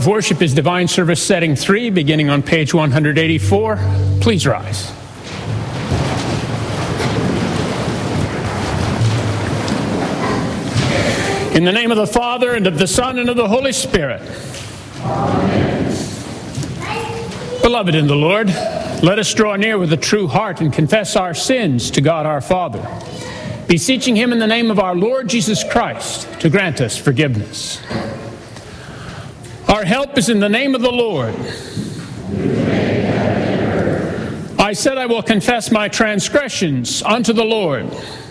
of worship is Divine Service Setting 3, beginning on page 184. Please rise. In the name of the Father, and of the Son, and of the Holy Spirit. Amen. Beloved in the Lord, let us draw near with a true heart and confess our sins to God our Father, beseeching Him in the name of our Lord Jesus Christ to grant us forgiveness. Our help is in the name of the Lord. I said I will confess my transgressions unto the Lord.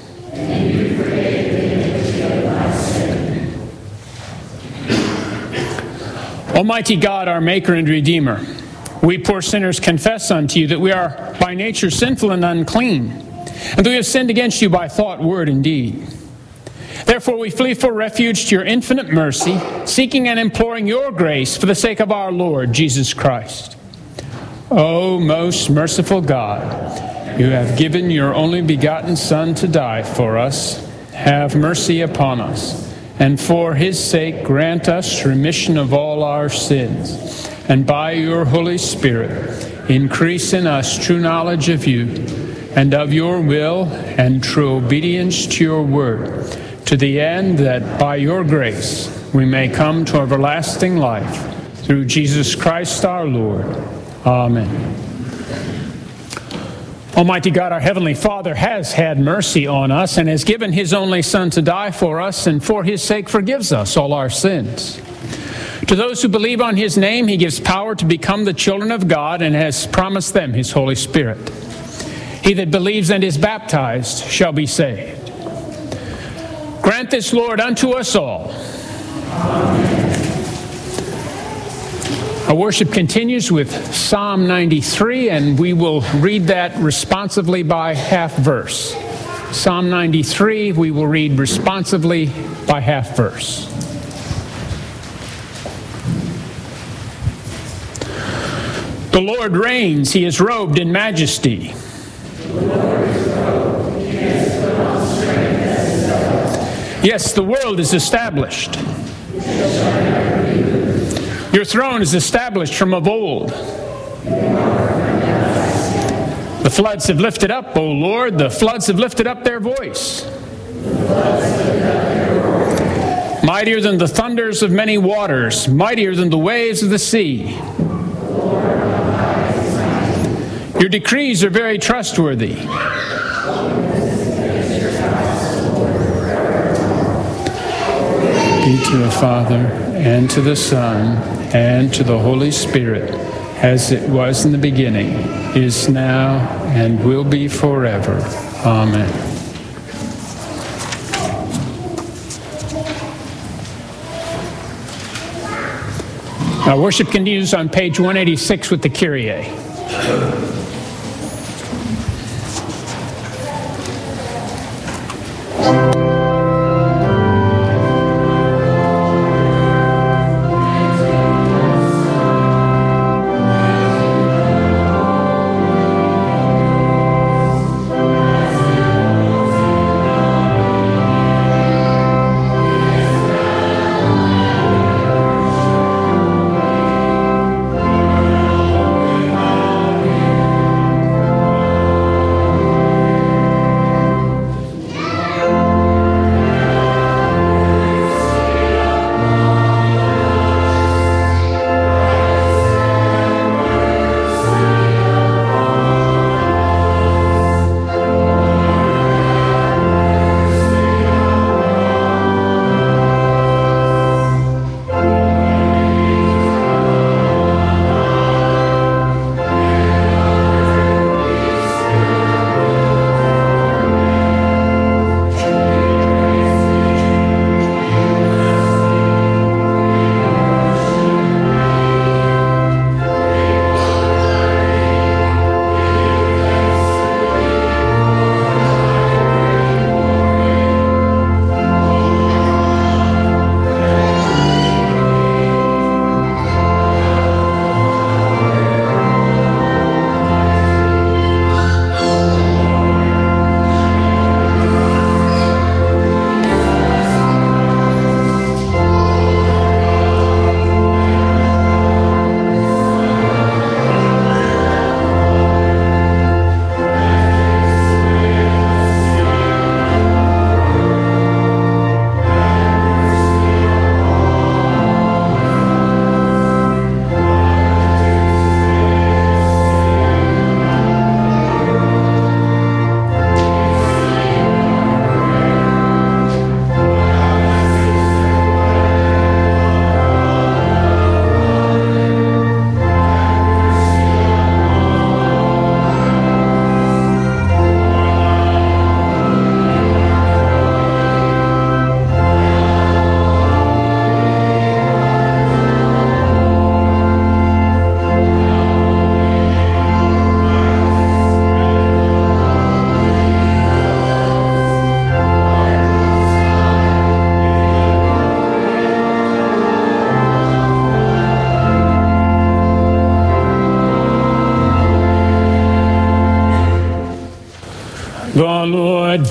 Almighty God, our Maker and Redeemer, we poor sinners confess unto you that we are by nature sinful and unclean, and that we have sinned against you by thought, word, and deed. Therefore we flee for refuge to your infinite mercy, seeking and imploring your grace for the sake of our Lord Jesus Christ. O most merciful God, you have given your only begotten Son to die for us. Have mercy upon us, and for His sake grant us remission of all our sins, and by your Holy Spirit increase in us true knowledge of you and of your will and true obedience to your word, to the end that by your grace we may come to everlasting life, through Jesus Christ our Lord. Amen. Almighty God, our Heavenly Father, has had mercy on us and has given His only Son to die for us, and for His sake forgives us all our sins. To those who believe on His name, He gives power to become the children of God and has promised them His Holy Spirit. He that believes and is baptized shall be saved. Grant this, Lord, unto us all. Amen. Our worship continues with Psalm 93, and we will read that responsively by half verse. Psalm 93, we will read responsively by half verse. The Lord reigns, He is robed in majesty. The Lord is robed, He has put on strength as His own. Yes, the world is established. Your throne is established from of old. The floods have lifted up, O Lord, the floods have lifted up their voice. Mightier than the thunders of many waters, mightier than the waves of the sea. Your decrees are very trustworthy. Be to the Father, and to the Son, and to the Holy Spirit, as it was in the beginning, is now, and will be forever. Amen. Our worship continues on page 186 with the Kyrie.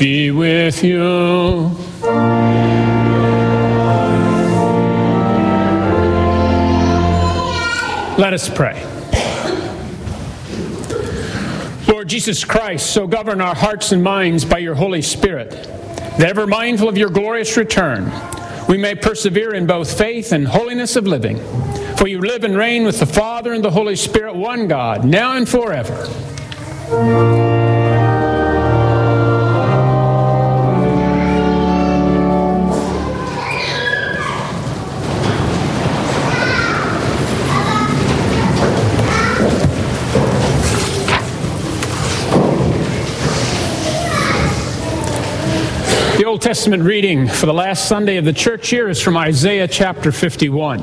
be with you. Let us pray. Lord Jesus Christ, so govern our hearts and minds by your Holy Spirit, that ever mindful of your glorious return, we may persevere in both faith and holiness of living. For you live and reign with the Father and the Holy Spirit, one God, now and forever. The Old Testament reading for the last Sunday of the church year is from Isaiah chapter 51.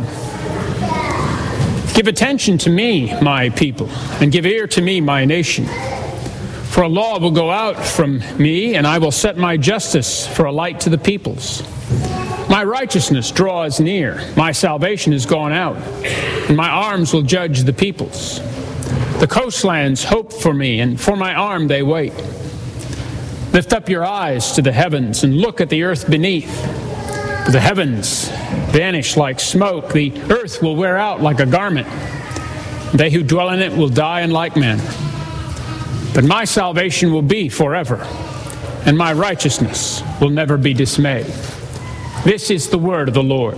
Give attention to me, my people, and give ear to me, my nation. For a law will go out from me, and I will set my justice for a light to the peoples. My righteousness draws near, my salvation is gone out, and my arms will judge the peoples. The coastlands hope for me, and for my arm they wait. Lift up your eyes to the heavens and look at the earth beneath. For the heavens vanish like smoke, the earth will wear out like a garment. They who dwell in it will die in like manner. But my salvation will be forever, and my righteousness will never be dismayed. This is the word of the Lord.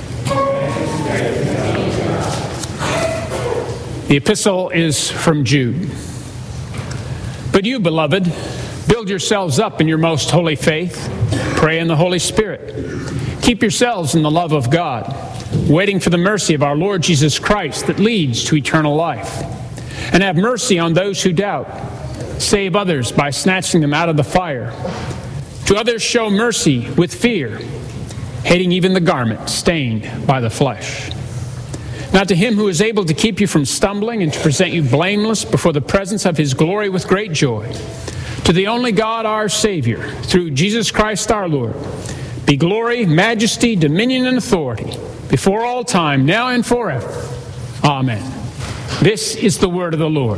The epistle is from Jude. But you, beloved, build yourselves up in your most holy faith. Pray in the Holy Spirit. Keep yourselves in the love of God, waiting for the mercy of our Lord Jesus Christ that leads to eternal life. And have mercy on those who doubt. Save others by snatching them out of the fire. To others show mercy with fear, hating even the garment stained by the flesh. Now to him who is able to keep you from stumbling and to present you blameless before the presence of his glory with great joy, to the only God our Savior, through Jesus Christ our Lord, be glory, majesty, dominion, and authority before all time, now and forever. Amen. This is the word of the Lord.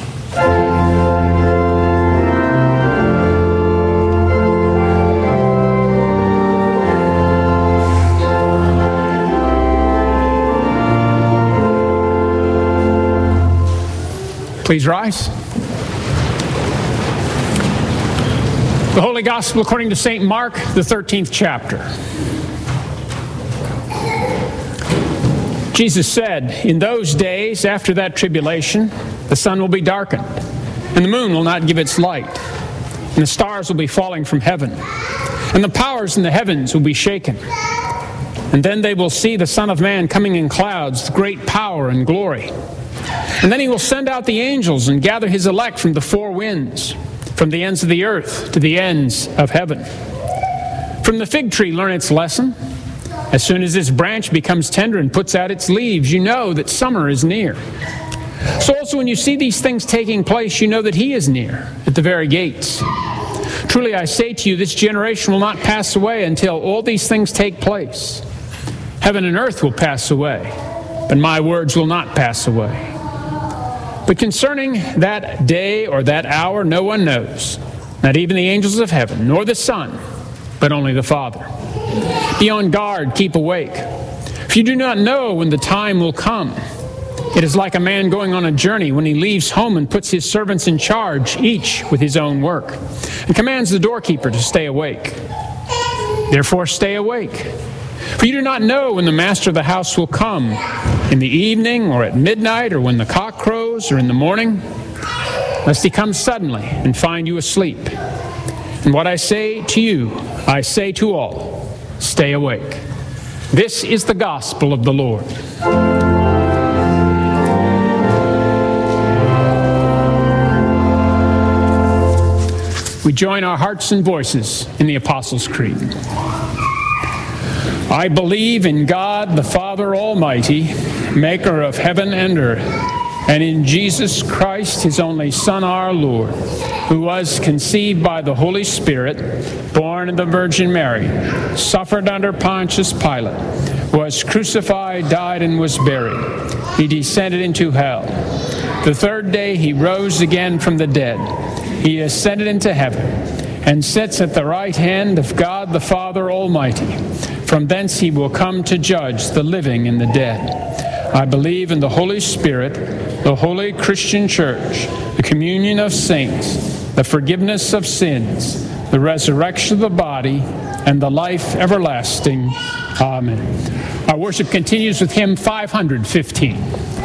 Please rise. The Holy Gospel according to St. Mark, the 13th chapter. Jesus said, "In those days, after that tribulation, the sun will be darkened, and the moon will not give its light, and the stars will be falling from heaven, and the powers in the heavens will be shaken. And then they will see the Son of Man coming in clouds with great power and glory. And then he will send out the angels and gather his elect from the four winds, from the ends of the earth to the ends of heaven. From the fig tree learn its lesson. As soon as its branch becomes tender and puts out its leaves, you know that summer is near. So also when you see these things taking place, you know that he is near, at the very gates. Truly I say to you, this generation will not pass away until all these things take place. Heaven and earth will pass away, but my words will not pass away. But concerning that day or that hour, no one knows, not even the angels of heaven, nor the Son, but only the Father. Be on guard, keep awake. For you do not know when the time will come. It is like a man going on a journey when he leaves home and puts his servants in charge, each with his own work, and commands the doorkeeper to stay awake. Therefore stay awake. For you do not know when the master of the house will come, in the evening or at midnight or when the cock crows or in the morning, lest he come suddenly and find you asleep. And what I say to you, I say to all, stay awake. This is the gospel of the Lord. We join our hearts and voices in the Apostles' Creed. I believe in God, the Father Almighty, maker of heaven and earth, and in Jesus Christ, his only Son, our Lord, who was conceived by the Holy Spirit, born of the Virgin Mary, suffered under Pontius Pilate, was crucified, died, and was buried. He descended into hell. The third day he rose again from the dead. He ascended into heaven and sits at the right hand of God the Father Almighty. From thence he will come to judge the living and the dead. I believe in the Holy Spirit, the holy Christian church, the communion of saints, the forgiveness of sins, the resurrection of the body, and the life everlasting. Amen. Our worship continues with hymn 515.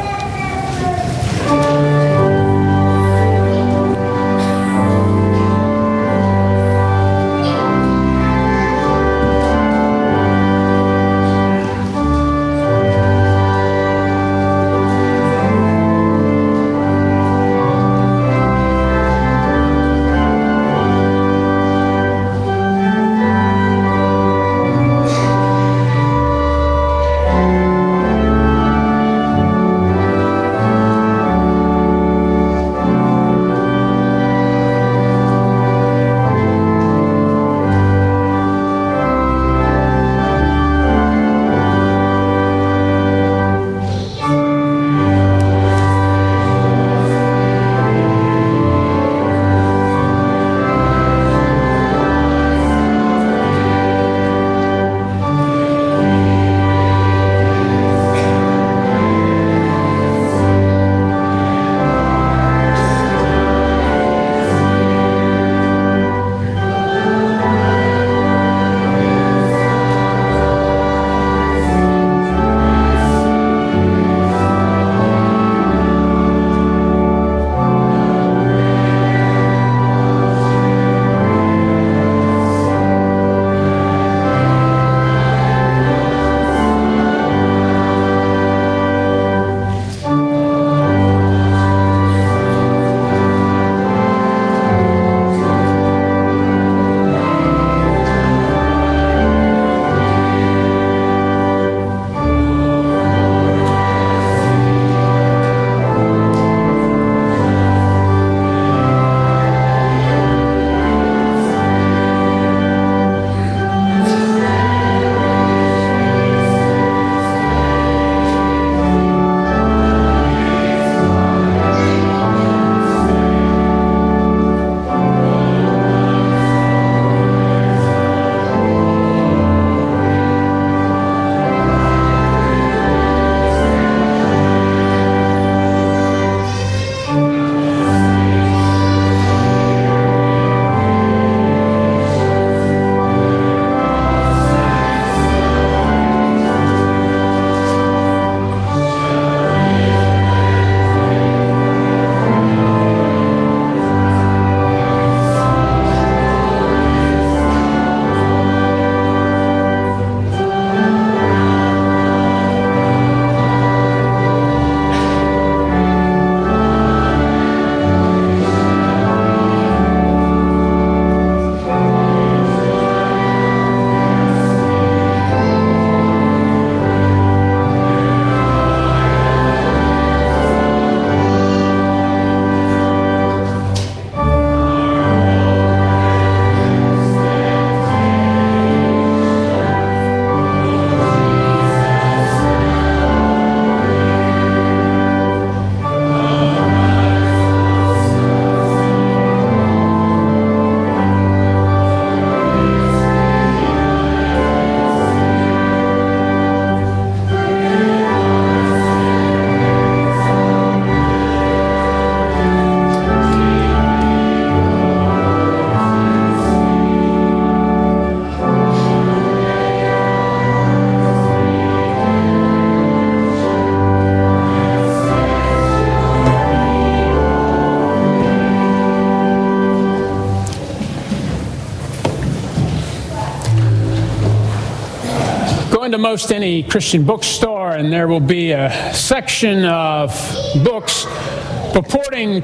into most any Christian bookstore, and there will be a section of books purporting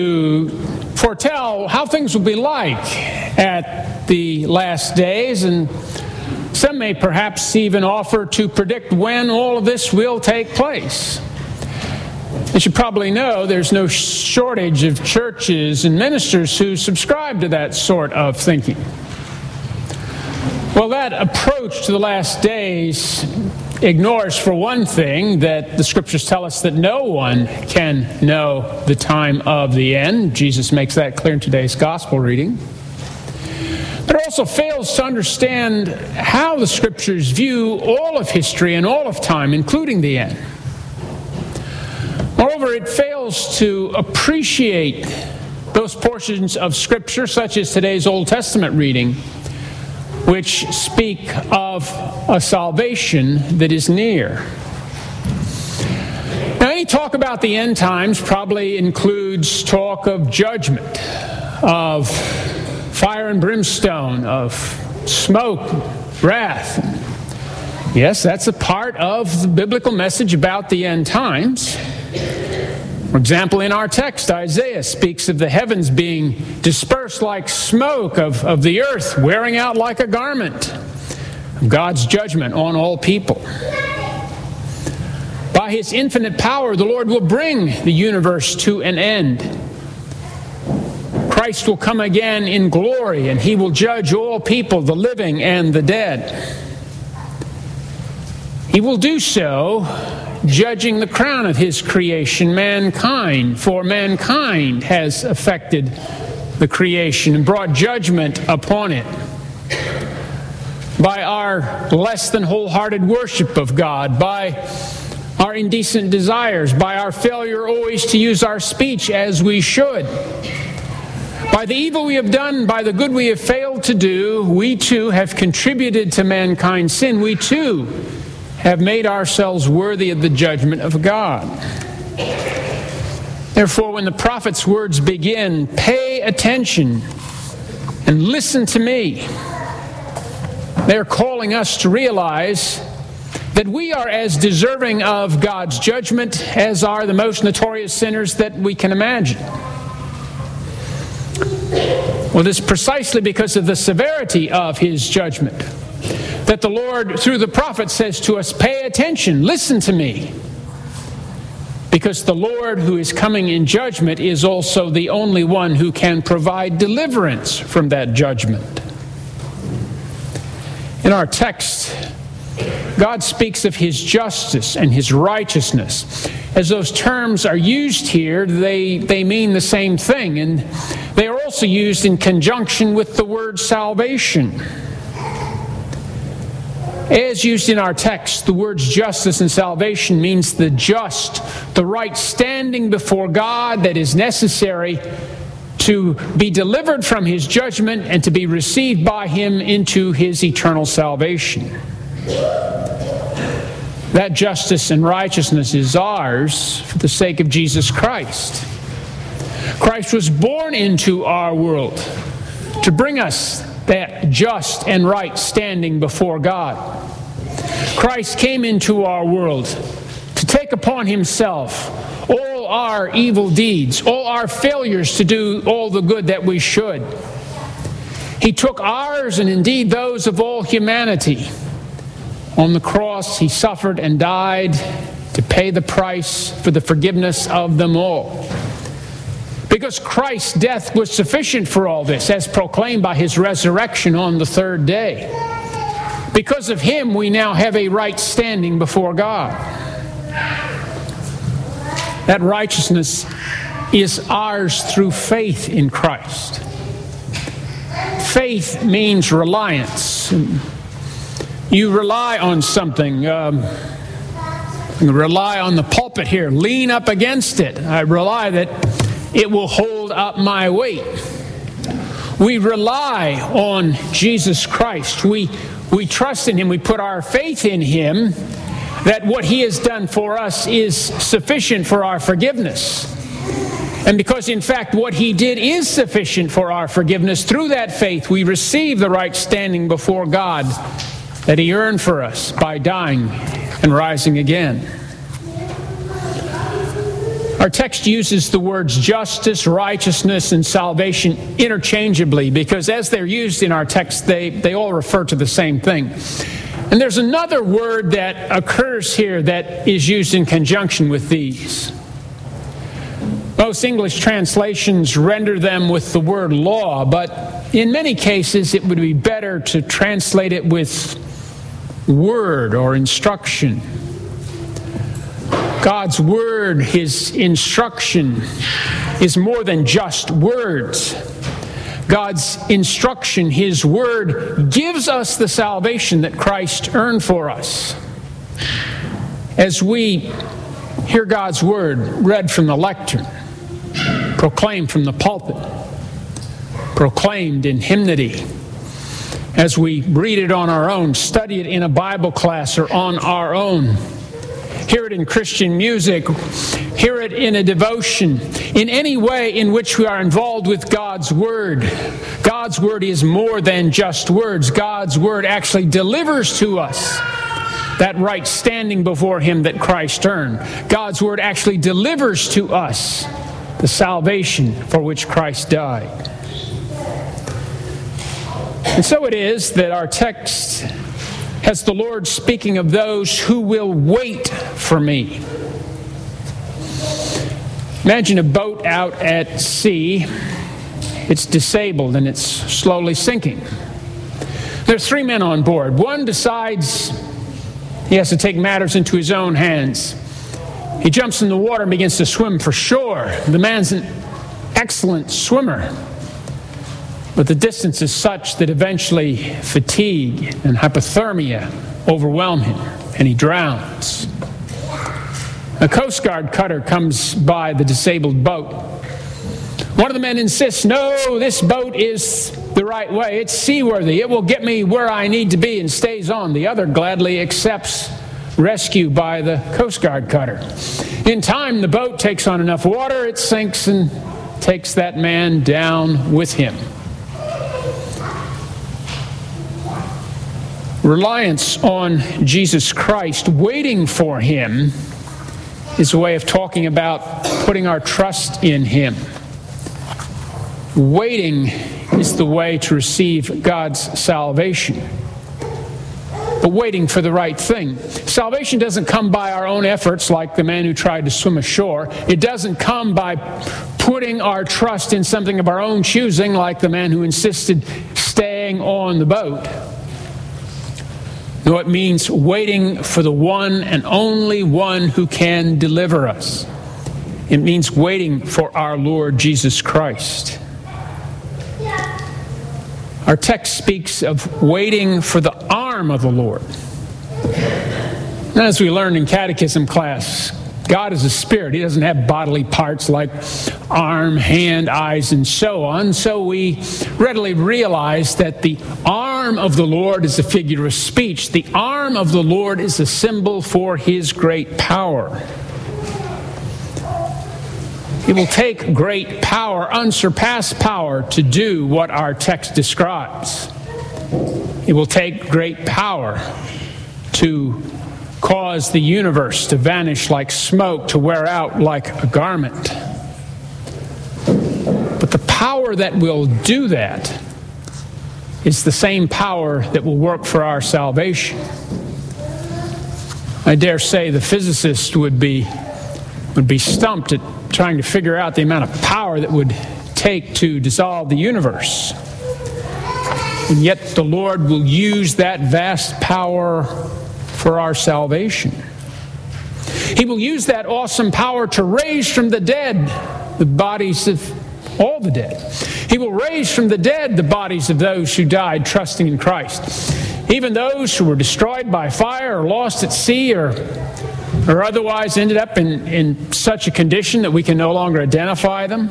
to foretell how things will be like at the last days, and some may perhaps even offer to predict when all of this will take place. As you probably know, there's no shortage of churches and ministers who subscribe to that sort of thinking. Well, that approach to the last days ignores, for one thing, that the Scriptures tell us that no one can know the time of the end. Jesus makes that clear in today's Gospel reading. But it also fails to understand how the Scriptures view all of history and all of time, including the end. Moreover, it fails to appreciate those portions of Scripture, such as today's Old Testament reading, which speak of a salvation that is near. Now, any talk about the end times probably includes talk of judgment, of fire and brimstone, of smoke, wrath. Yes, that's a part of the biblical message about the end times. For example, in our text, Isaiah speaks of the heavens being dispersed like smoke, of the earth wearing out like a garment, of God's judgment on all people. By His infinite power, the Lord will bring the universe to an end. Christ will come again in glory, and He will judge all people, the living and the dead. He will do so judging the crown of His creation, mankind, for mankind has affected the creation and brought judgment upon it. By our less than wholehearted worship of God, by our indecent desires, by our failure always to use our speech as we should, by the evil we have done, by the good we have failed to do, we too have contributed to mankind's sin. We too have made ourselves worthy of the judgment of God. Therefore, when the prophet's words begin, pay attention and listen to me, they're calling us to realize that we are as deserving of God's judgment as are the most notorious sinners that we can imagine. Well, it is precisely because of the severity of His judgment that the Lord, through the prophet, says to us, pay attention, listen to me. Because the Lord who is coming in judgment is also the only one who can provide deliverance from that judgment. In our text, God speaks of His justice and His righteousness. As those terms are used here, they mean the same thing, and they are also used in conjunction with the word salvation. As used in our text, the words justice and salvation means the just, the right standing before God that is necessary to be delivered from His judgment and to be received by Him into His eternal salvation. That justice and righteousness is ours for the sake of Jesus Christ. Christ was born into our world to bring us that just and right standing before God. Christ came into our world to take upon Himself all our evil deeds, all our failures to do all the good that we should. He took ours and indeed those of all humanity. On the cross, He suffered and died to pay the price for the forgiveness of them all. Because Christ's death was sufficient for all this, as proclaimed by His resurrection on the third day. Because of Him, we now have a right standing before God. That righteousness is ours through faith in Christ. Faith means reliance. You rely on something. Rely on the pulpit here. Lean up against it. I rely that it will hold up my weight. We rely on Jesus Christ. We trust in Him. We put our faith in Him that what He has done for us is sufficient for our forgiveness. And because, in fact, what He did is sufficient for our forgiveness, through that faith we receive the right standing before God that He earned for us by dying and rising again. Our text uses the words justice, righteousness, and salvation interchangeably because as they're used in our text, they all refer to the same thing. And there's another word that occurs here that is used in conjunction with these. Most English translations render them with the word law, but in many cases it would be better to translate it with word or instruction. God's word, His instruction, is more than just words. God's instruction, His Word, gives us the salvation that Christ earned for us. As we hear God's Word read from the lectern, proclaimed from the pulpit, proclaimed in hymnody, as we read it on our own, study it in a Bible class or on our own, hear it in Christian music, hear it in a devotion, in any way in which we are involved with God's Word. God's Word is more than just words. God's Word actually delivers to us that right standing before Him that Christ earned. God's Word actually delivers to us the salvation for which Christ died. And so it is that our text has the Lord speaking of those who will wait for me. Imagine a boat out at sea. It's disabled and it's slowly sinking. There's 3 men on board. One decides he has to take matters into his own hands. He jumps in the water and begins to swim for shore. The man's an excellent swimmer. But the distance is such that eventually fatigue and hypothermia overwhelm him, and he drowns. A Coast Guard cutter comes by the disabled boat. One of the men insists, "No, this boat is the right way. It's seaworthy. It will get me where I need to be," and stays on. The other gladly accepts rescue by the Coast Guard cutter. In time, the boat takes on enough water, it sinks and takes that man down with him. Reliance on Jesus Christ, waiting for Him, is a way of talking about putting our trust in Him. Waiting is the way to receive God's salvation. But waiting for the right thing. Salvation doesn't come by our own efforts like the man who tried to swim ashore. It doesn't come by putting our trust in something of our own choosing like the man who insisted staying on the boat. No, it means waiting for the one and only one who can deliver us. It means waiting for our Lord Jesus Christ. Our text speaks of waiting for the arm of the Lord. And as we learned in catechism class, God is a spirit. He doesn't have bodily parts like arm, hand, eyes, and so on. So we readily realize that the arm of the Lord is a figure of speech. The arm of the Lord is a symbol for His great power. It will take great power, unsurpassed power, to do what our text describes. It will take great power to cause the universe to vanish like smoke, to wear out like a garment. But the power that will do that is the same power that will work for our salvation. I dare say the physicist would be stumped at trying to figure out the amount of power that would take to dissolve the universe. And yet the Lord will use that vast power for our salvation. He will use that awesome power to raise from the dead the bodies of all the dead. He will raise from the dead the bodies of those who died trusting in Christ. Even those who were destroyed by fire or lost at sea or otherwise ended up in such a condition that we can no longer identify them.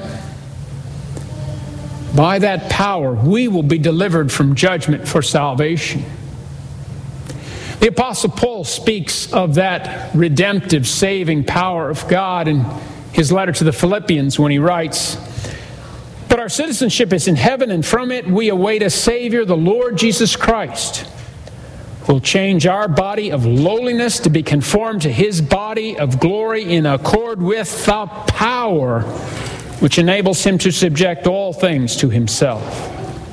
By that power, we will be delivered from judgment for salvation. The Apostle Paul speaks of that redemptive, saving power of God in his letter to the Philippians when he writes, "But our citizenship is in heaven, and from it we await a Savior, the Lord Jesus Christ, who will change our body of lowliness to be conformed to His body of glory in accord with the power which enables Him to subject all things to Himself."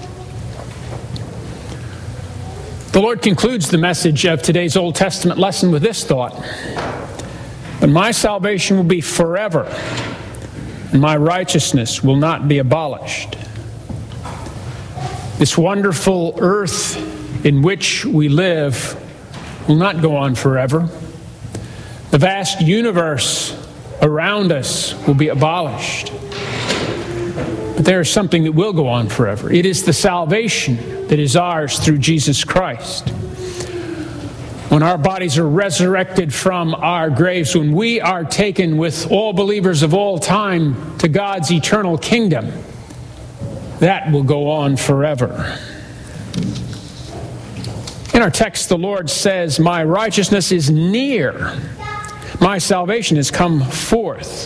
The Lord concludes the message of today's Old Testament lesson with this thought: "But my salvation will be forever, and my righteousness will not be abolished." This wonderful earth in which we live will not go on forever. The vast universe around us will be abolished. But there is something that will go on forever. It is the salvation that is ours through Jesus Christ. When our bodies are resurrected from our graves, when we are taken with all believers of all time to God's eternal kingdom, that will go on forever. In our text, the Lord says, "My righteousness is near. My salvation has come forth."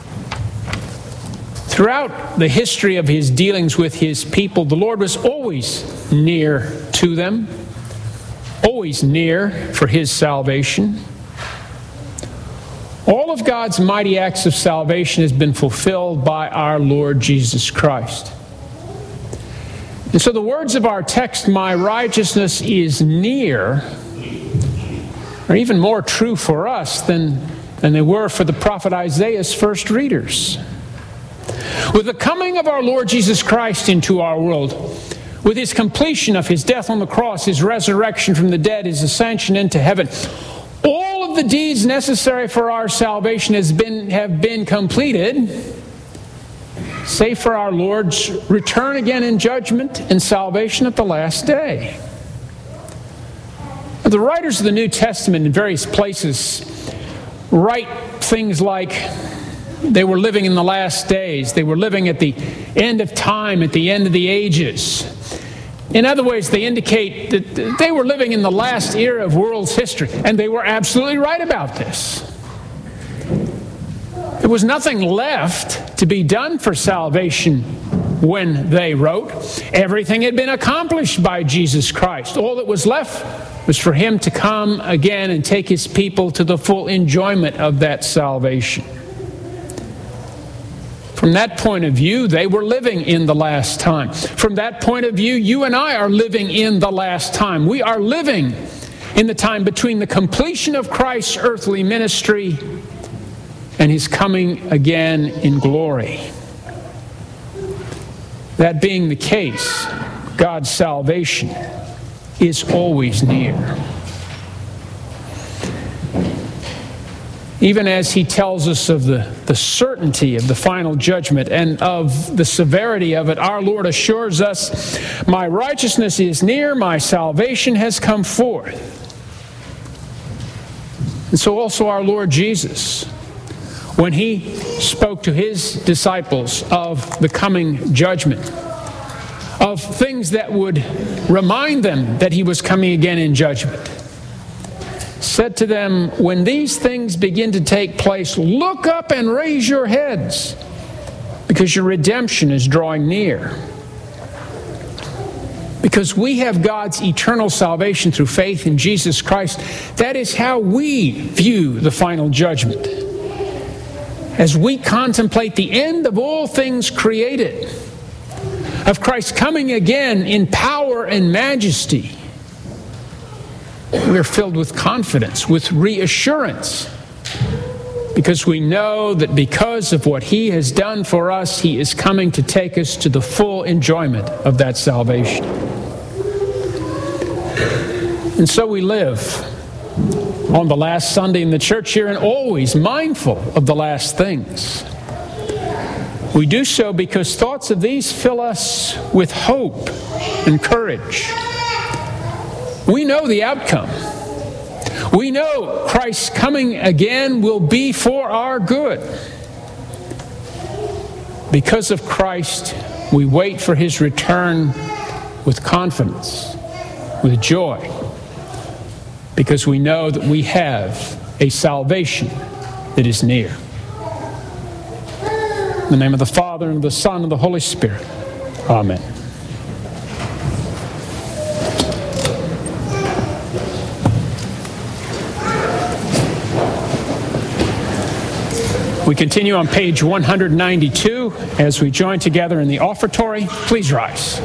Throughout the history of his dealings with his people, the Lord was always near to them, always near for his salvation. All of God's mighty acts of salvation has been fulfilled by our Lord Jesus Christ. And so the words of our text, "My righteousness is near," are even more true for us than they were for the prophet Isaiah's first readers. With the coming of our Lord Jesus Christ into our world, with his completion of his death on the cross, his resurrection from the dead, his ascension into heaven, all of the deeds necessary for our salvation have been completed, save for our Lord's return again in judgment and salvation at the last day. The writers of the New Testament in various places write things like they were living in the last days, they were living at the end of time, at the end of the ages. In other ways, they indicate that they were living in the last era of world's history, and they were absolutely right about this. There was nothing left to be done for salvation when they wrote. Everything had been accomplished by Jesus Christ. All that was left was for him to come again and take his people to the full enjoyment of that salvation. From that point of view, they were living in the last time. From that point of view, you and I are living in the last time. We are living in the time between the completion of Christ's earthly ministry and his coming again in glory. That being the case, God's salvation is always near. Even as he tells us of the certainty of the final judgment and of the severity of it, our Lord assures us, "My righteousness is near, my salvation has come forth." And so also our Lord Jesus, when he spoke to his disciples of the coming judgment, of things that would remind them that he was coming again in judgment, said to them, "When these things begin to take place, look up and raise your heads, because your redemption is drawing near." Because we have God's eternal salvation through faith in Jesus Christ, that is how we view the final judgment. As we contemplate the end of all things created, of Christ coming again in power and majesty, we are filled with confidence, with reassurance, because we know that because of what he has done for us, he is coming to take us to the full enjoyment of that salvation. And so we live on the last Sunday in the church here, and always mindful of the last things. We do so because thoughts of these fill us with hope and courage. We know the outcome. We know Christ's coming again will be for our good. Because of Christ, we wait for his return with confidence, with joy, because we know that we have a salvation that is near. In the name of the Father, and of the Son, and of the Holy Spirit. Amen. We continue on page 192 as we join together in the offertory. Please rise.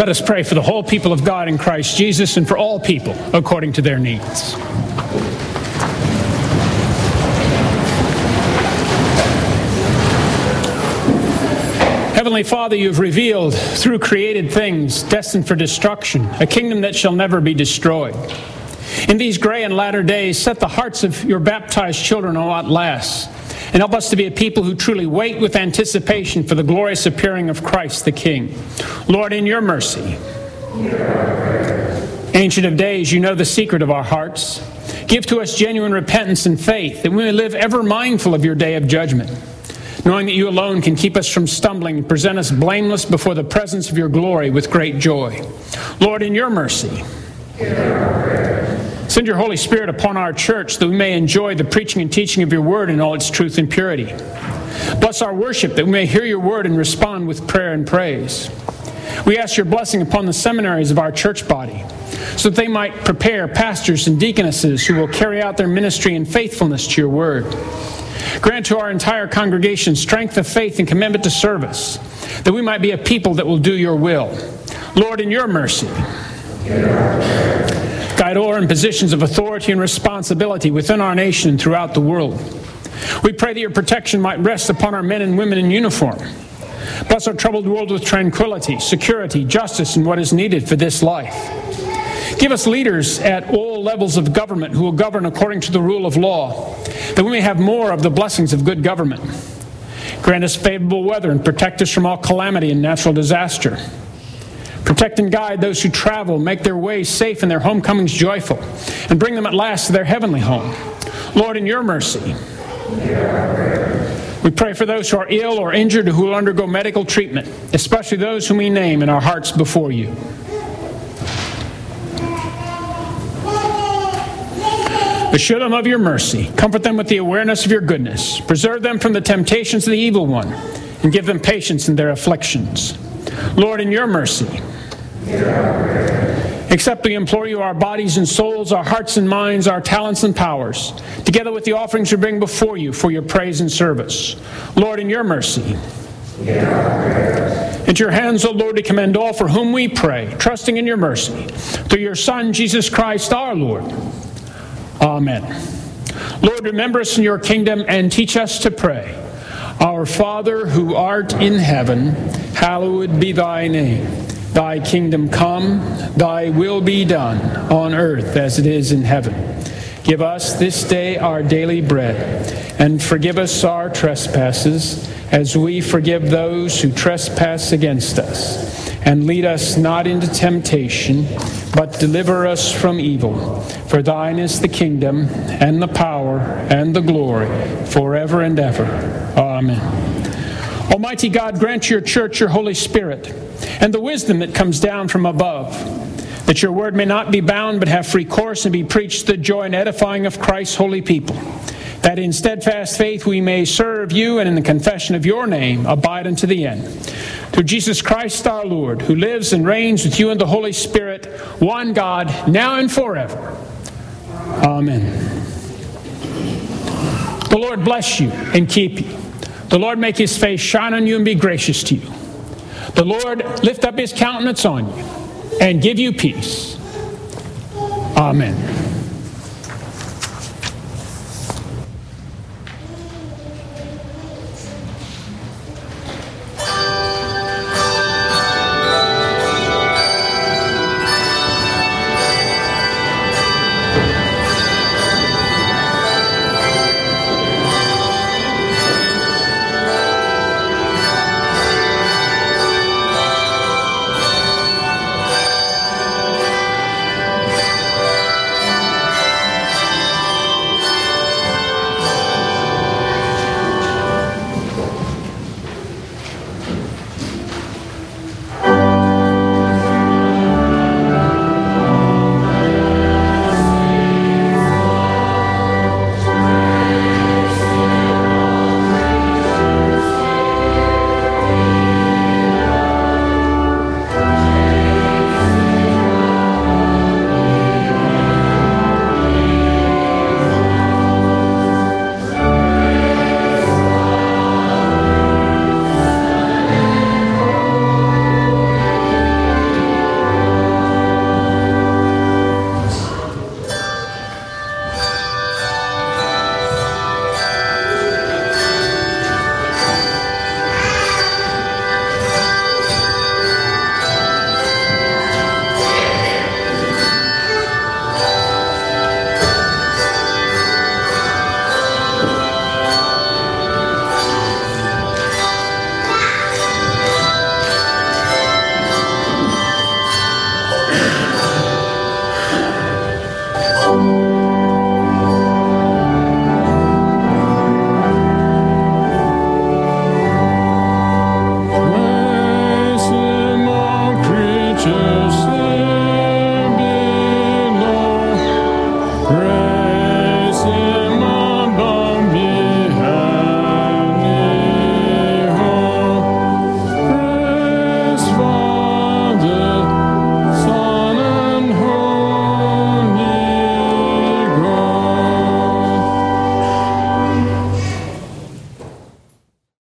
Let us pray for the whole people of God in Christ Jesus and for all people according to their needs. Heavenly Father, you have revealed through created things destined for destruction, a kingdom that shall never be destroyed. In these gray and latter days, set the hearts of your baptized children on what lasts, and help us to be a people who truly wait with anticipation for the glorious appearing of Christ the King. Lord, in your mercy, Ancient of days, you know the secret of our hearts. Give to us genuine repentance and faith, that we may live ever mindful of your day of judgment, knowing that you alone can keep us from stumbling and present us blameless before the presence of your glory with great joy. Lord, in your mercy, send your Holy Spirit upon our church that we may enjoy the preaching and teaching of your word in all its truth and purity. Bless our worship that we may hear your word and respond with prayer and praise. We ask your blessing upon the seminaries of our church body so that they might prepare pastors and deaconesses who will carry out their ministry in faithfulness to your word. Grant to our entire congregation strength of faith and commitment to service, that we might be a people that will do your will. Lord, in your mercy, guide all in positions of authority and responsibility within our nation and throughout the world. We pray that your protection might rest upon our men and women in uniform. Bless our troubled world with tranquility, security, justice, and what is needed for this life. Give us leaders at all levels of government who will govern according to the rule of law, that we may have more of the blessings of good government. Grant us favorable weather and protect us from all calamity and natural disaster. Protect and guide those who travel, make their ways safe and their homecomings joyful, and bring them at last to their heavenly home. Lord, in your mercy, we pray for those who are ill or injured who will undergo medical treatment, especially those whom we name in our hearts before you. Assure them of your mercy. Comfort them with the awareness of your goodness. Preserve them from the temptations of the evil one, and give them patience in their afflictions. Lord, in your mercy, accept, we implore you, our bodies and souls, our hearts and minds, our talents and powers, together with the offerings we bring before you for your praise and service. Lord, in your mercy, into your hands, O Lord, we commend all for whom we pray, trusting in your mercy, through your Son, Jesus Christ, our Lord. Amen. Lord, remember us in your kingdom and teach us to pray. Our Father, who art in heaven, hallowed be thy name. Thy kingdom come, thy will be done, on earth as it is in heaven. Give us this day our daily bread, and forgive us our trespasses, as we forgive those who trespass against us. And lead us not into temptation, but deliver us from evil. For thine is the kingdom, and the power, and the glory, forever and ever. Amen. Almighty God, grant your church your Holy Spirit, and the wisdom that comes down from above, that your word may not be bound, but have free course, and be preached to the joy and edifying of Christ's holy people, that in steadfast faith we may serve you, and in the confession of your name abide unto the end. Through Jesus Christ our Lord, who lives and reigns with you in the Holy Spirit, one God, now and forever. Amen. The Lord bless you and keep you. The Lord make his face shine on you and be gracious to you. The Lord lift up his countenance on you and give you peace. Amen.